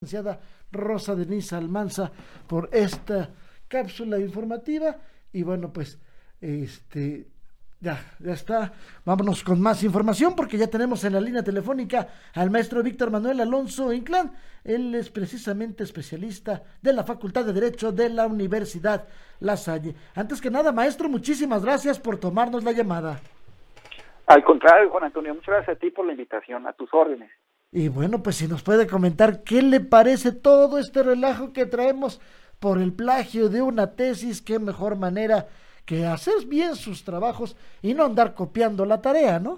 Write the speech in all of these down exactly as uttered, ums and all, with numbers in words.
licenciada Rosa Denise Almanza por esta cápsula informativa. Y bueno, pues este ya, ya está. Vámonos con más información porque ya tenemos en la línea telefónica al maestro Víctor Manuel Alonso Inclán. Él es precisamente especialista de la Facultad de Derecho de la Universidad La Salle. Antes que nada, maestro, muchísimas gracias por tomarnos la llamada. Al contrario, Juan Antonio, muchas gracias a ti por la invitación, a tus órdenes. Y bueno, pues si nos puede comentar qué le parece todo este relajo que traemos por el plagio de una tesis, qué mejor manera que hacer bien sus trabajos y no andar copiando la tarea, ¿no?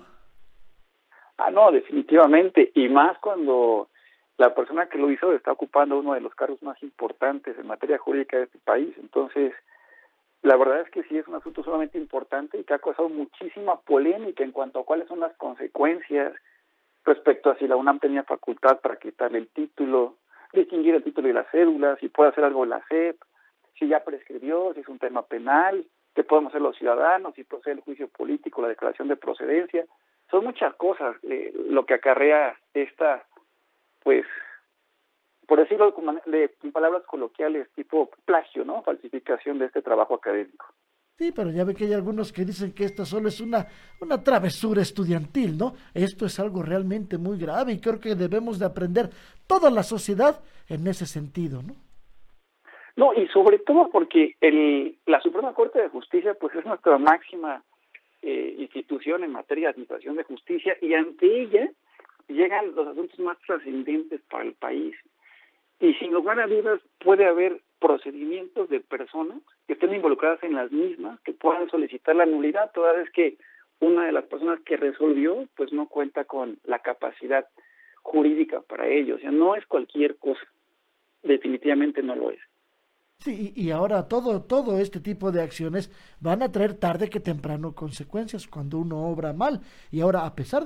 Ah, no, definitivamente, y más cuando la persona que lo hizo está ocupando uno de los cargos más importantes en materia jurídica de este país. Entonces, la verdad es que sí es un asunto sumamente importante y que ha causado muchísima polémica en cuanto a cuáles son las consecuencias respecto a si la UNAM tenía facultad para quitarle el título, distinguir el título y la cédula, si puede hacer algo la S E P, si ya prescribió, si es un tema penal, qué podemos hacer los ciudadanos, si procede el juicio político, la declaración de procedencia. Son muchas cosas eh, lo que acarrea esta, pues, por decirlo de, en palabras coloquiales, tipo plagio, ¿no? Falsificación de este trabajo académico. Sí, pero ya ve que hay algunos que dicen que esto solo es una, una travesura estudiantil, ¿no? Esto es algo realmente muy grave y creo que debemos de aprender toda la sociedad en ese sentido, ¿no? No, y sobre todo porque el, la Suprema Corte de Justicia pues es nuestra máxima eh, institución en materia de administración de justicia y ante ella llegan los asuntos más trascendentes para el país. Y sin lugar a dudas puede haber procedimientos de personas que estén involucradas en las mismas, que puedan solicitar la nulidad, toda vez que una de las personas que resolvió, pues no cuenta con la capacidad jurídica para ello. O sea, no es cualquier cosa, definitivamente no lo es. Sí, y ahora todo, todo este tipo de acciones van a traer tarde que temprano consecuencias cuando uno obra mal. Y ahora, a pesar de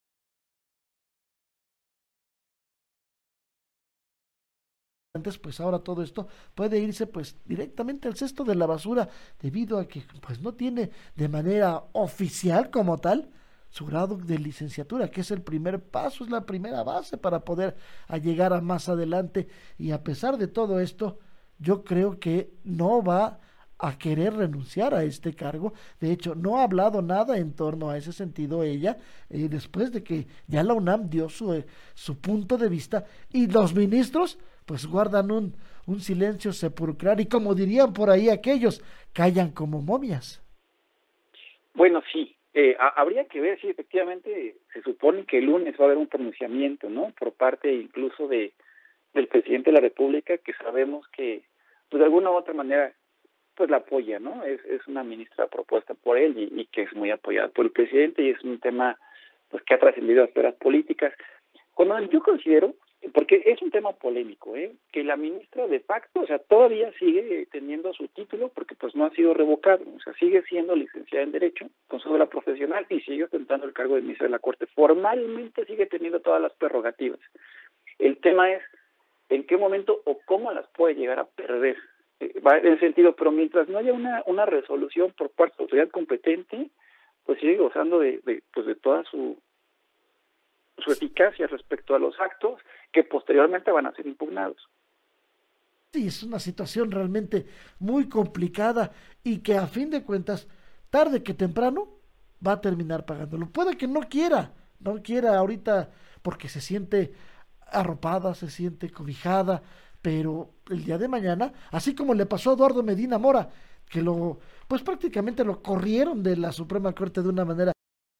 pues ahora todo esto puede irse pues directamente al cesto de la basura debido a que pues no tiene de manera oficial como tal su grado de licenciatura, que es el primer paso, es la primera base para poder a llegar a más adelante. Y a pesar de todo esto, yo creo que no va a querer renunciar a este cargo. De hecho, no ha hablado nada en torno a ese sentido ella, eh, después de que ya la UNAM dio su, eh, su punto de vista, y los ministros pues guardan un, un silencio sepulcral, y como dirían por ahí aquellos, callan como momias. Bueno, sí, eh, a, habría que ver si efectivamente se supone que el lunes va a haber un pronunciamiento, ¿no? Por parte incluso de del presidente de la República, que sabemos que pues de alguna u otra manera pues la apoya, ¿no? Es, es una ministra propuesta por él y, y que es muy apoyada por el presidente, y es un tema pues que ha trascendido a esferas políticas. Cuando yo considero, porque es un tema polémico, ¿eh? Que la ministra de facto, o sea, todavía sigue teniendo su título porque pues no ha sido revocado, o sea, sigue siendo licenciada en Derecho con cédula profesional y sigue ostentando el cargo de ministra de la Corte. Formalmente sigue teniendo todas las prerrogativas. El tema es en qué momento o cómo las puede llegar a perder. Eh, va en el sentido, pero mientras no haya una una resolución por parte de la autoridad competente, pues sigue gozando de, de pues de toda su su eficacia respecto a los actos que posteriormente van a ser impugnados. Sí, es una situación realmente muy complicada y que a fin de cuentas, tarde que temprano, va a terminar pagándolo. Puede que no quiera, no quiera ahorita porque se siente arropada, se siente cobijada, pero el día de mañana, así como le pasó a Eduardo Medina Mora, que lo, pues prácticamente lo corrieron de la Suprema Corte de una manera.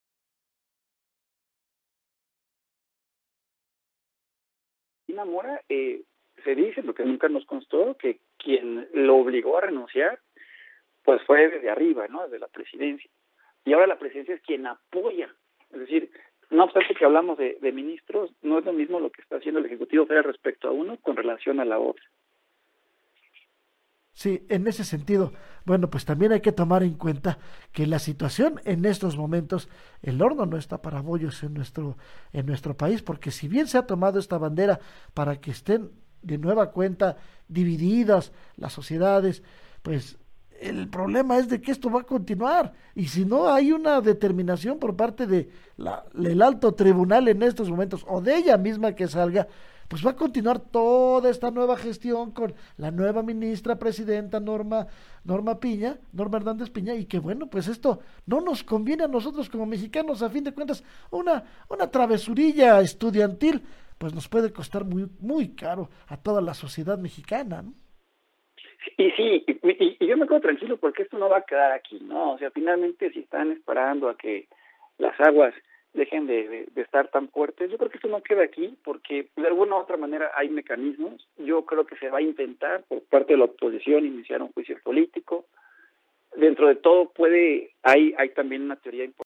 Medina Mora, eh, se dice, lo que nunca nos constó, que quien lo obligó a renunciar, pues fue desde arriba, ¿no? Desde la presidencia. Y ahora la presidencia es quien apoya, es decir, no obstante que hablamos de, de ministros, no es lo mismo lo que está haciendo el Ejecutivo Federal respecto a uno con relación a la otra. Sí, en ese sentido, bueno, pues también hay que tomar en cuenta que la situación en estos momentos, el horno no está para bollos en nuestro, en nuestro país, porque si bien se ha tomado esta bandera para que estén de nueva cuenta divididas las sociedades, pues el problema es de que esto va a continuar, y si no hay una determinación por parte de la, el alto tribunal en estos momentos, o de ella misma que salga, pues va a continuar toda esta nueva gestión con la nueva ministra presidenta Norma, Norma Piña, Norma Hernández Piña, y que bueno, pues esto no nos conviene a nosotros como mexicanos, a fin de cuentas, una, una travesurilla estudiantil, pues nos puede costar muy, muy caro a toda la sociedad mexicana, ¿no? Y sí, y, y- y yo me quedo tranquilo porque esto no va a quedar aquí, ¿no? O sea, finalmente si están esperando a que las aguas dejen de, de- de estar tan fuertes, yo creo que esto no queda aquí porque de alguna u otra manera hay mecanismos. Yo creo que se va a intentar por parte de la oposición iniciar un juicio político. Dentro de todo puede, hay, hay también una teoría importante.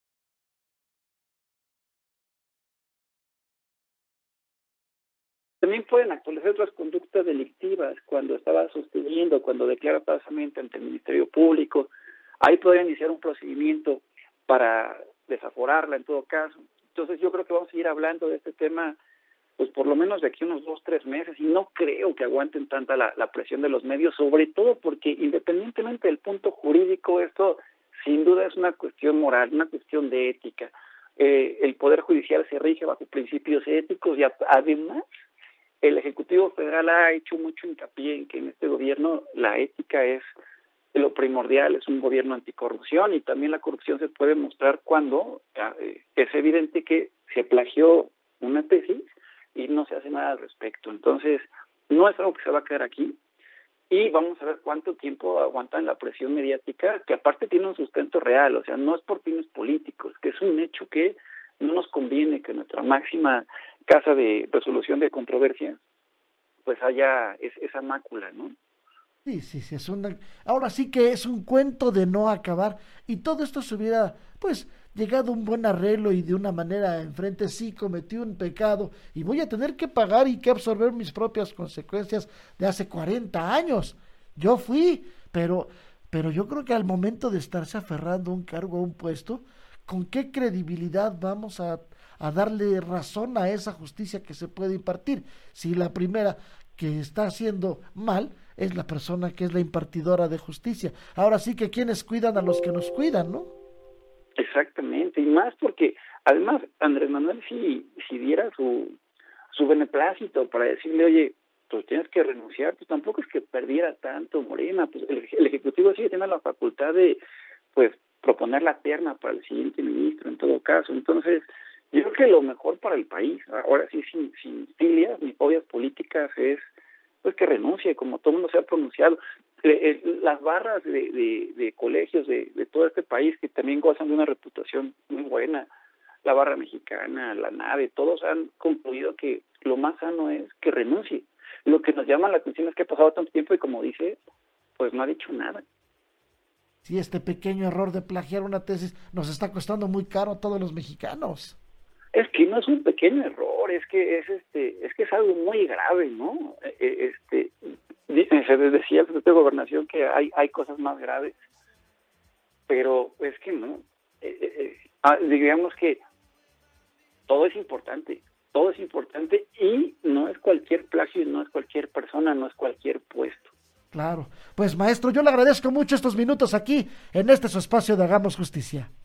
También pueden actualizar otras conductas delictivas cuando estaba sosteniendo, cuando declara falsamente ante el Ministerio Público. Ahí podría iniciar un procedimiento para desaforarla en todo caso. Entonces yo creo que vamos a ir hablando de este tema pues por lo menos de aquí unos dos, tres meses, y no creo que aguanten tanta la, la presión de los medios, sobre todo porque independientemente del punto jurídico, esto sin duda es una cuestión moral, una cuestión de ética. Eh, el Poder Judicial se rige bajo principios éticos y a, además el Ejecutivo Federal ha hecho mucho hincapié en que en este gobierno la ética es lo primordial, es un gobierno anticorrupción, y también la corrupción se puede mostrar cuando eh, es evidente que se plagió una tesis y no se hace nada al respecto. Entonces, no es algo que se va a quedar aquí y vamos a ver cuánto tiempo aguantan la presión mediática, que aparte tiene un sustento real, o sea, no es por fines políticos, que es un hecho que no nos conviene que nuestra máxima casa de resolución de controversias pues haya es, esa mácula, ¿no? Sí, sí, sí, es una... Ahora sí que es un cuento de no acabar y todo esto se hubiera, pues, llegado a un buen arreglo y de una manera enfrente, sí, cometí un pecado y voy a tener que pagar y que absorber mis propias consecuencias de hace cuarenta años. Yo fui, pero, pero yo creo que al momento de estarse aferrando a un cargo, a un puesto, ¿con qué credibilidad vamos a, a darle razón a esa justicia que se puede impartir? Si la primera que está haciendo mal es la persona que es la impartidora de justicia. Ahora sí que quienes cuidan a los que nos cuidan, ¿no? Exactamente, y más porque además Andrés Manuel si, si diera su, su beneplácito para decirle, oye, pues tienes que renunciar, pues tampoco es que perdiera tanto Morena, pues el, el Ejecutivo sigue teniendo la facultad de, pues, proponer la terna para el siguiente ministro en todo caso. Entonces, yo creo que lo mejor para el país, ahora sí, sin, sin filias ni fobias políticas, es pues que renuncie, como todo el mundo se ha pronunciado. Eh, eh, las barras de, de, de colegios de, de todo este país que también gozan de una reputación muy buena, la barra mexicana, la nave, todos han concluido que lo más sano es que renuncie. Lo que nos llama la atención es que ha pasado tanto tiempo y, como dice, pues no ha dicho nada. Si este pequeño error de plagiar una tesis nos está costando muy caro a todos los mexicanos. Es que no es un pequeño error, es que es este, es que es algo muy grave, ¿no? Eh, Este, se decía el secretario de Gobernación que hay hay cosas más graves, pero es que no. Eh, eh, eh, ah, digamos que todo es importante, todo es importante y no es cualquier plagio, no es cualquier persona, no es cualquier puesto. Claro. Pues maestro, yo le agradezco mucho estos minutos aquí en este su espacio de Hagamos Justicia.